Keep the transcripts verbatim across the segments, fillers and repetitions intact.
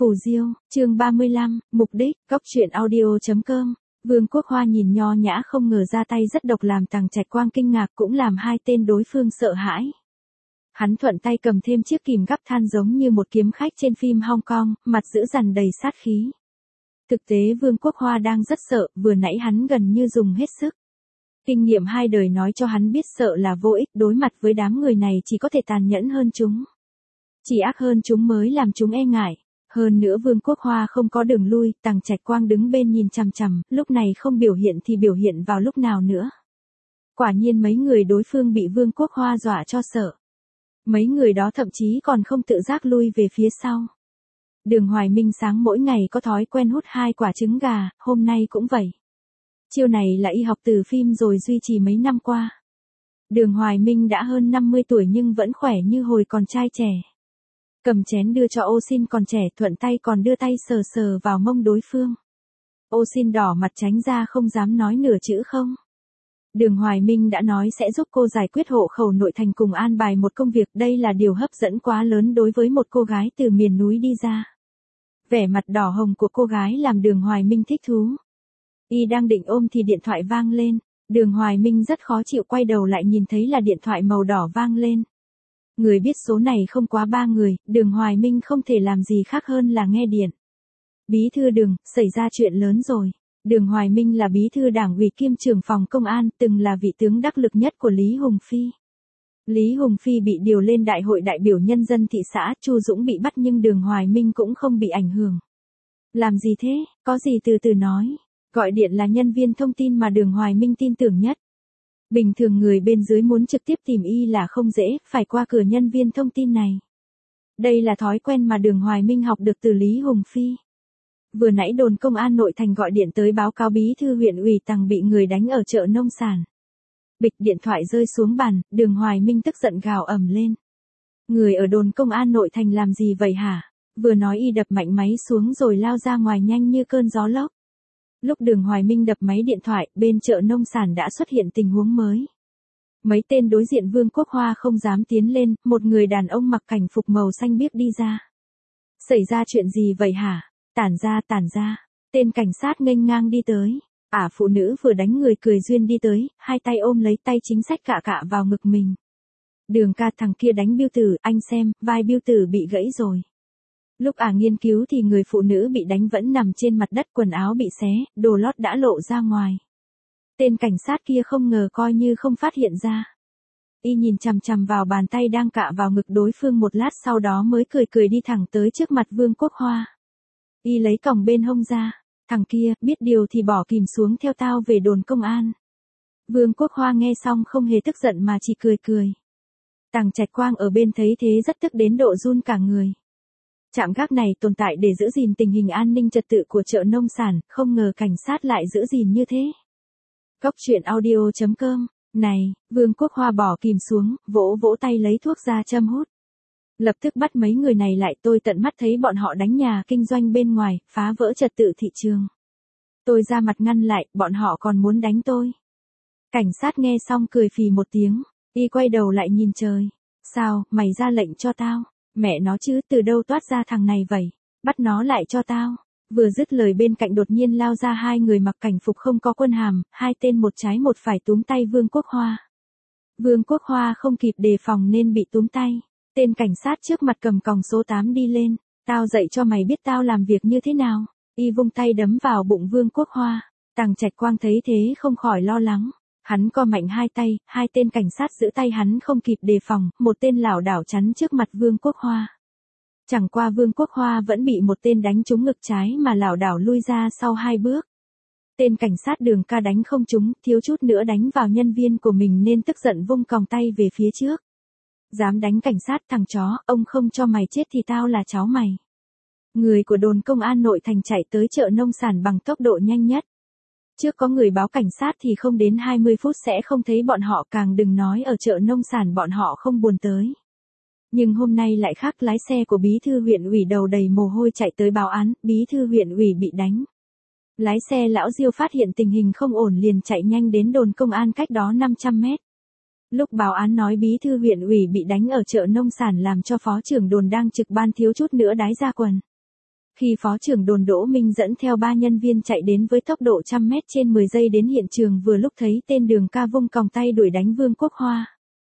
Phù Diêu, chương ba mươi lăm, mục đích, góc truyện audio.com. Vương Quốc Hoa nhìn nho nhã không ngờ ra tay rất độc làm Tằng Trạch Quang kinh ngạc cũng làm hai tên đối phương sợ hãi. Hắn thuận tay cầm thêm chiếc kìm gắp than giống như một kiếm khách trên phim Hong Kong, mặt dữ dằn đầy sát khí. Thực tế Vương Quốc Hoa đang rất sợ, vừa nãy hắn gần như dùng hết sức. Kinh nghiệm hai đời nói cho hắn biết sợ là vô ích, đối mặt với đám người này chỉ có thể tàn nhẫn hơn chúng. Chỉ ác hơn chúng mới làm chúng e ngại. Hơn nữa Vương Quốc Hoa không có đường lui, Tằng Trạch Quang đứng bên nhìn chằm chằm, lúc này không biểu hiện thì biểu hiện vào lúc nào nữa. Quả nhiên mấy người đối phương bị Vương Quốc Hoa dọa cho sợ. Mấy người đó thậm chí còn không tự giác lui về phía sau. Đường Hoài Minh sáng mỗi ngày có thói quen hút hai quả trứng gà, hôm nay cũng vậy. Chiêu này là y học từ phim rồi duy trì mấy năm qua. Đường Hoài Minh đã hơn năm mươi tuổi nhưng vẫn khỏe như hồi còn trai trẻ. Cầm chén đưa cho Ô Xin còn trẻ, thuận tay còn đưa tay sờ sờ vào mông đối phương. Ô Xin đỏ mặt tránh ra không dám nói nửa chữ không. Đường Hoài Minh đã nói sẽ giúp cô giải quyết hộ khẩu nội thành cùng an bài một công việc, đây là điều hấp dẫn quá lớn đối với một cô gái từ miền núi đi ra. Vẻ mặt đỏ hồng của cô gái làm Đường Hoài Minh thích thú. Y đang định ôm thì điện thoại vang lên, Đường Hoài Minh rất khó chịu quay đầu lại nhìn thấy là điện thoại màu đỏ vang lên. Người biết số này không quá ba người, Đường Hoài Minh không thể làm gì khác hơn là nghe điện. Bí thư Đường, xảy ra chuyện lớn rồi. Đường Hoài Minh là bí thư đảng ủy kiêm trưởng phòng công an, từng là vị tướng đắc lực nhất của Lý Hùng Phi. Lý Hùng Phi bị điều lên đại hội đại biểu nhân dân thị xã, Chu Dũng bị bắt nhưng Đường Hoài Minh cũng không bị ảnh hưởng. Làm gì thế, có gì từ từ nói. Gọi điện là nhân viên thông tin mà Đường Hoài Minh tin tưởng nhất. Bình thường người bên dưới muốn trực tiếp tìm y là không dễ, phải qua cửa nhân viên thông tin này. Đây là thói quen mà Đường Hoài Minh học được từ Lý Hùng Phi. Vừa nãy đồn công an nội thành gọi điện tới báo cáo bí thư huyện ủy Tằng bị người đánh ở chợ nông sản. Bịch điện thoại rơi xuống bàn, Đường Hoài Minh tức giận gào ầm lên. Người ở đồn công an nội thành làm gì vậy hả? Vừa nói y đập mạnh máy xuống rồi lao ra ngoài nhanh như cơn gió lốc. Lúc Đường Hoài Minh đập máy điện thoại, bên chợ nông sản đã xuất hiện tình huống mới. Mấy tên đối diện Vương Quốc Hoa không dám tiến lên, một người đàn ông mặc cảnh phục màu xanh biếc đi ra. Xảy ra chuyện gì vậy hả? Tản ra, tản ra. Tên cảnh sát nghênh ngang đi tới. Ả phụ nữ vừa đánh người cười duyên đi tới, hai tay ôm lấy tay chính sách cạ cạ vào ngực mình. Đường ca, thằng kia đánh Biêu Tử, anh xem, vai Biêu Tử bị gãy rồi. Lúc Ả nghiên cứu thì người phụ nữ bị đánh vẫn nằm trên mặt đất, quần áo bị xé, đồ lót đã lộ ra ngoài. Tên cảnh sát kia không ngờ coi như không phát hiện ra. Y nhìn chằm chằm vào bàn tay đang cạ vào ngực đối phương một lát sau đó mới cười cười đi thẳng tới trước mặt Vương Quốc Hoa. Y lấy còng bên hông ra. Thằng kia, biết điều thì bỏ kìm xuống theo tao về đồn công an. Vương Quốc Hoa nghe xong không hề tức giận mà chỉ cười cười. Tằng Trạch Quang ở bên thấy thế rất tức đến độ run cả người. Trạm gác này tồn tại để giữ gìn tình hình an ninh trật tự của chợ nông sản, không ngờ cảnh sát lại giữ gìn như thế. Góc truyện audio.com, này, Vương Quốc Hoa bỏ kìm xuống, vỗ vỗ tay lấy thuốc ra châm hút. Lập tức bắt mấy người này lại, tôi tận mắt thấy bọn họ đánh nhà kinh doanh bên ngoài, phá vỡ trật tự thị trường. Tôi ra mặt ngăn lại, bọn họ còn muốn đánh tôi. Cảnh sát nghe xong cười phì một tiếng, y quay đầu lại nhìn trời. Sao, mày ra lệnh cho tao? Mẹ nó chứ, từ đâu toát ra thằng này vậy? Bắt nó lại cho tao. Vừa dứt lời bên cạnh đột nhiên lao ra hai người mặc cảnh phục không có quân hàm, hai tên một trái một phải túm tay Vương Quốc Hoa. Vương Quốc Hoa không kịp đề phòng nên bị túm tay. Tên cảnh sát trước mặt cầm còng số tám đi lên. Tao dạy cho mày biết tao làm việc như thế nào. Y vung tay đấm vào bụng Vương Quốc Hoa. Tằng Trạch Quang thấy thế không khỏi lo lắng. Hắn co mạnh hai tay, hai tên cảnh sát giữ tay hắn không kịp đề phòng, một tên lảo đảo chắn trước mặt Vương Quốc Hoa. Chẳng qua Vương Quốc Hoa vẫn bị một tên đánh trúng ngực trái mà lảo đảo lui ra sau hai bước. Tên cảnh sát Đường ca đánh không trúng, thiếu chút nữa đánh vào nhân viên của mình nên tức giận vung còng tay về phía trước. Dám đánh cảnh sát, thằng chó, ông không cho mày chết thì tao là cháu mày. Người của đồn công an nội thành chạy tới chợ nông sản bằng tốc độ nhanh nhất. Trước có người báo cảnh sát thì không đến hai mươi phút sẽ không thấy bọn họ, càng đừng nói ở chợ nông sản bọn họ không buồn tới. Nhưng hôm nay lại khác, lái xe của bí thư huyện ủy đầu đầy mồ hôi chạy tới báo án, bí thư huyện ủy bị đánh. Lái xe lão Diêu phát hiện tình hình không ổn liền chạy nhanh đến đồn công an cách đó năm trăm mét. Lúc báo án nói bí thư huyện ủy bị đánh ở chợ nông sản làm cho phó trưởng đồn đang trực ban thiếu chút nữa đái ra quần. Khi phó trưởng đồn Đỗ Minh dẫn theo ba nhân viên chạy đến với tốc độ trăm mét trên mười giây đến hiện trường vừa lúc thấy tên Đường Ca vung còng tay đuổi đánh Vương Quốc Hoa.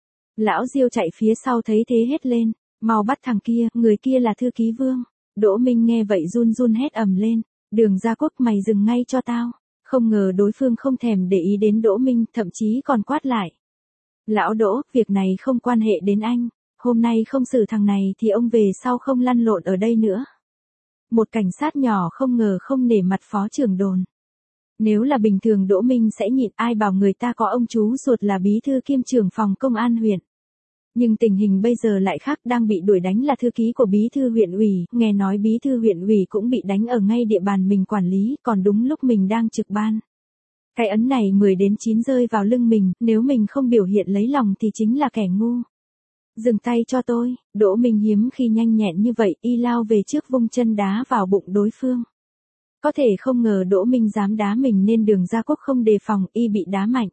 Lão Diêu chạy phía sau thấy thế hét lên, mau bắt thằng kia, người kia là thư ký Vương. Đỗ Minh nghe vậy run run hét ầm lên, Đường Gia Quốc mày dừng ngay cho tao. Không ngờ đối phương không thèm để ý đến Đỗ Minh, thậm chí còn quát lại. Lão Đỗ, việc này không quan hệ đến anh, hôm nay không xử thằng này thì ông về sau không lăn lộn ở đây nữa. Một cảnh sát nhỏ không ngờ không nể mặt phó trưởng đồn. Nếu là bình thường Đỗ Minh sẽ nhịn, ai bảo người ta có ông chú ruột là bí thư kiêm trưởng phòng công an huyện. Nhưng tình hình bây giờ lại khác, đang bị đuổi đánh là thư ký của bí thư huyện ủy, nghe nói bí thư huyện ủy cũng bị đánh ở ngay địa bàn mình quản lý, còn đúng lúc mình đang trực ban. Cái ấn này mười đến chín rơi vào lưng mình, nếu mình không biểu hiện lấy lòng thì chính là kẻ ngu. Dừng tay cho tôi, Đỗ Minh hiếm khi nhanh nhẹn như vậy, y lao về trước vung chân đá vào bụng đối phương. Có thể không ngờ Đỗ Minh dám đá mình nên Đường Gia Quốc không đề phòng, y bị đá mạnh.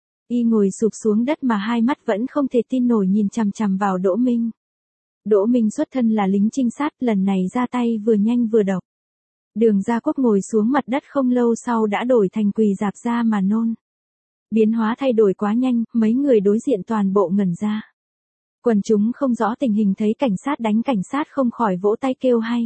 Y ngồi sụp xuống đất mà hai mắt vẫn không thể tin nổi nhìn chằm chằm vào Đỗ Minh. Đỗ Minh xuất thân là lính trinh sát, lần này ra tay vừa nhanh vừa độc. Đường Gia Quốc ngồi xuống mặt đất không lâu sau đã đổi thành quỳ rạp ra mà nôn. Biến hóa thay đổi quá nhanh, mấy người đối diện toàn bộ ngẩn ra. Quần chúng không rõ tình hình thấy cảnh sát đánh cảnh sát không khỏi vỗ tay kêu hay.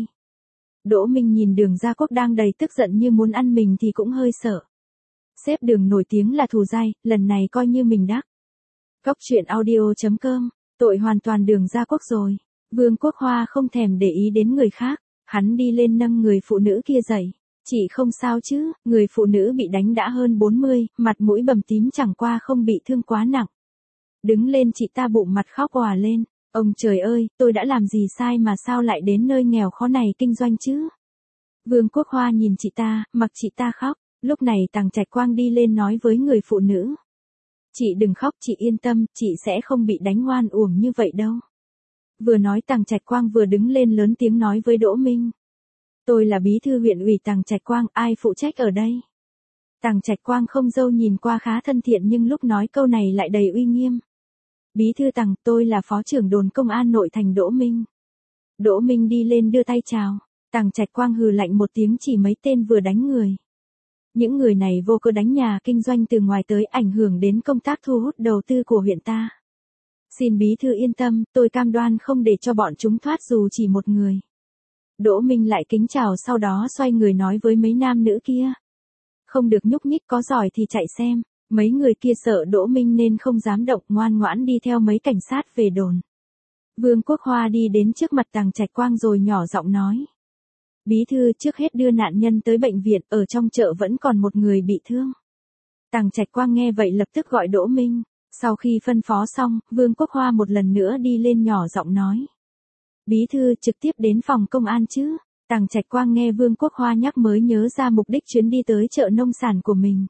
Đỗ Minh nhìn Đường Gia Quốc đang đầy tức giận như muốn ăn mình thì cũng hơi sợ. Sếp Đường nổi tiếng là thù dai, lần này coi như mình đắc. Cóc truyện audio chấm com, tội hoàn toàn Đường Gia Quốc rồi. Vương Quốc Hoa không thèm để ý đến người khác, hắn đi lên nâng người phụ nữ kia dậy. Chị không sao chứ, người phụ nữ bị đánh đã hơn bốn mươi, mặt mũi bầm tím chẳng qua không bị thương quá nặng. Đứng lên chị ta bụng mặt khóc òa lên, ông trời ơi, tôi đã làm gì sai mà sao lại đến nơi nghèo khó này kinh doanh chứ? Vương Quốc Hoa nhìn chị ta, mặc chị ta khóc, lúc này Tằng Trạch Quang đi lên nói với người phụ nữ. Chị đừng khóc, chị yên tâm, chị sẽ không bị đánh oan uổng như vậy đâu. Vừa nói Tằng Trạch Quang vừa đứng lên lớn tiếng nói với Đỗ Minh. Tôi là bí thư huyện ủy Tằng Trạch Quang, ai phụ trách ở đây? Tằng Trạch Quang không dâu nhìn qua khá thân thiện nhưng lúc nói câu này lại đầy uy nghiêm. Bí thư Tằng, tôi là phó trưởng đồn công an nội thành Đỗ Minh. Đỗ Minh đi lên đưa tay chào, Tằng Trạch Quang hừ lạnh một tiếng chỉ mấy tên vừa đánh người. Những người này vô cớ đánh nhà kinh doanh từ ngoài tới ảnh hưởng đến công tác thu hút đầu tư của huyện ta. Xin bí thư yên tâm, tôi cam đoan không để cho bọn chúng thoát dù chỉ một người. Đỗ Minh lại kính chào sau đó xoay người nói với mấy nam nữ kia. Không được nhúc nhích, có giỏi thì chạy xem. Mấy người kia sợ Đỗ Minh nên không dám động, ngoan ngoãn đi theo mấy cảnh sát về đồn. Vương Quốc Hoa đi đến trước mặt Tằng Trạch Quang rồi nhỏ giọng nói. Bí thư, trước hết đưa nạn nhân tới bệnh viện, ở trong chợ vẫn còn một người bị thương. Tằng Trạch Quang nghe vậy lập tức gọi Đỗ Minh. Sau khi phân phó xong, Vương Quốc Hoa một lần nữa đi lên nhỏ giọng nói. Bí thư, trực tiếp đến phòng công an chứ? Tằng Trạch Quang nghe Vương Quốc Hoa nhắc mới nhớ ra mục đích chuyến đi tới chợ nông sản của mình.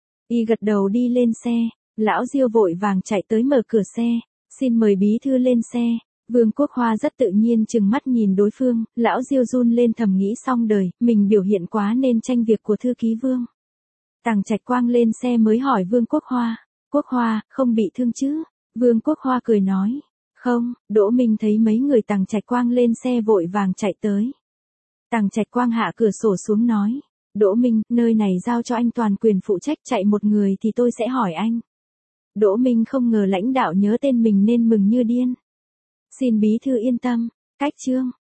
Y gật đầu đi lên xe, lão Diêu vội vàng chạy tới mở cửa xe, xin mời bí thư lên xe. Vương Quốc Hoa rất tự nhiên trừng mắt nhìn đối phương, lão Diêu run lên thầm nghĩ xong đời, mình biểu hiện quá nên tranh việc của thư ký Vương. Tằng Trạch Quang lên xe mới hỏi Vương Quốc Hoa, Quốc Hoa, không bị thương chứ? Vương Quốc Hoa cười nói, không. Đỗ Minh thấy mấy người Tằng Trạch Quang lên xe vội vàng chạy tới. Tằng Trạch Quang hạ cửa sổ xuống nói, Đỗ Minh, nơi này giao cho anh toàn quyền phụ trách, chạy một người thì tôi sẽ hỏi anh. Đỗ Minh không ngờ lãnh đạo nhớ tên mình nên mừng như điên. Xin bí thư yên tâm, cách chương.